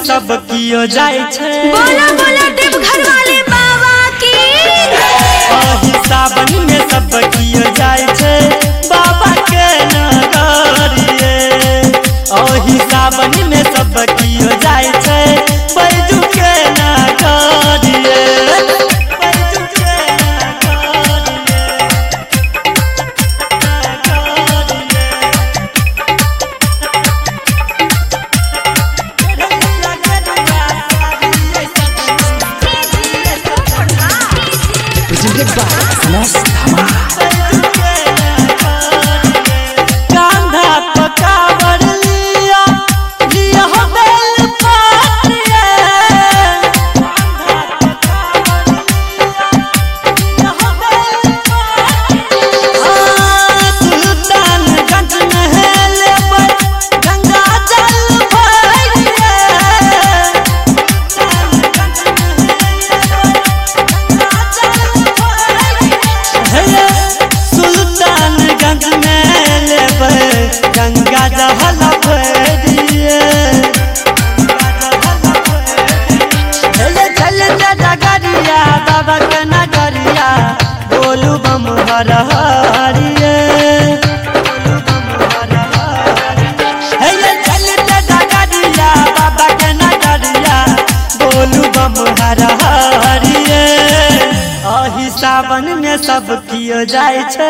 सब कियो जाय छे। बोला बोला देवघर वाले बाबा की। ओही सावन में सब कियो जाय छे बाबा के नगरिए। ओही सावन में सब कियो जाय छे बैजू के नगरिए। बैजू के नगरिए। Presented by SMS Dhamaal। कांधा पकावर लिया लिया हो बेल पातिया। कांधा पकावर लिया हो बेल पातिया। सुल्तानगंज में हेले पर गंगा जल भरिए। सुल्तानगंज में लेबै गंगा जल भरिए। चल डगरिया बाबा के नगरिया बोलू बम हर हरिए। चल डगरिया बाबा के नगरिया बोलू बम हर हरिए। ओही सावन में सब कियो जाय छे।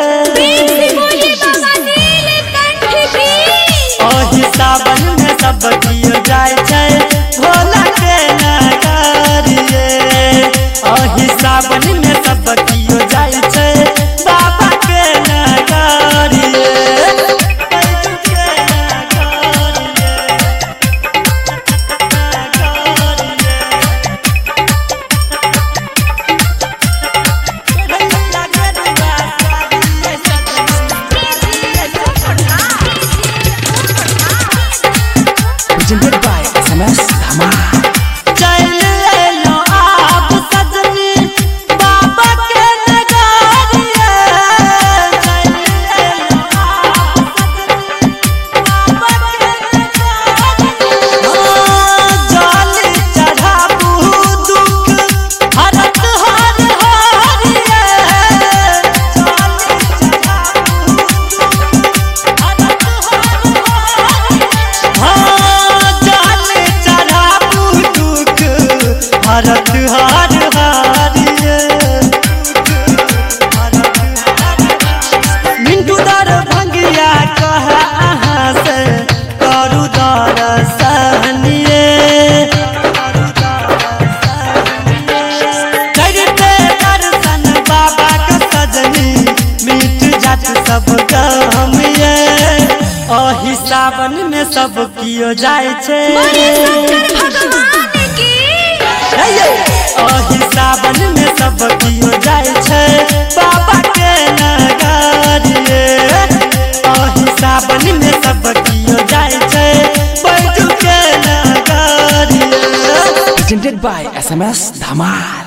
ओही सावन में सब कियो जाय छे भोला के नगरिए। ओही सावन में सब कियो जाय छे बाबा के नगरिए। बैजू के नगरिए। Presented by SMS Dhamaal। चल एलो आप सजनी बाबा के नगरिए। चल एलो आप सजनी बाबा के नगरिए। जल चढ़ाबू दुख हरत हर हरिए। जल चढ़ाबू दुख हरत हर हरिए। मिंटू दर भंगिया कह अहाँ से करू दर्शनिए। करते दर्शन बाबा के सजनी मिट जात सब गमिए। ओही सावन में सब कियो जाय छे। ओही सावन में सब कियो जाय छे बाबा के नगरिए। ओही सावन में सब कियो जाय छे बैजू के नगरिए। Presented by SMS Dhamaal।